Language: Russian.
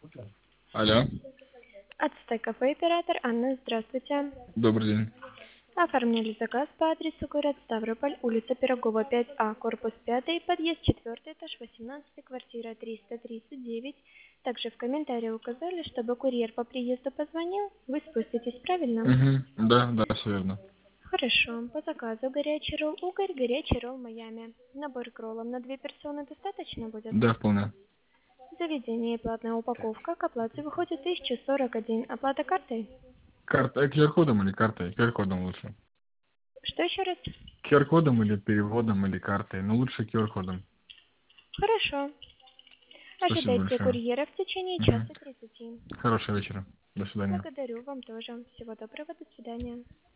Алло, Ацтек кафе оператор Анна, здравствуйте. добрый день. Оформили заказ по адресу город Ставрополь, улица Пирогова, 5А, корпус 5, подъезд 4, этаж 18, квартира 339. Также в комментарии указали, чтобы курьер по приезду позвонил. Вы спуститесь, правильно? Угу. Да, да, все верно. Хорошо. По заказу горячий ролл угорь, горячий ролл Майами. Набор к роллам на 2 персоны достаточно будет? Да, вполне. Заведение и платная упаковка к оплате выходит 1041. Оплата картой? Карта, QR-кодом или картой? QR-кодом лучше. Что еще раз? QR-кодом или переводом или картой? Ну, лучше QR-кодом. Хорошо. Спасибо Ожидайте большое. курьера в течение часа Угу. 30. Хорошего вечера. До свидания. Благодарю вам тоже. Всего доброго. До свидания.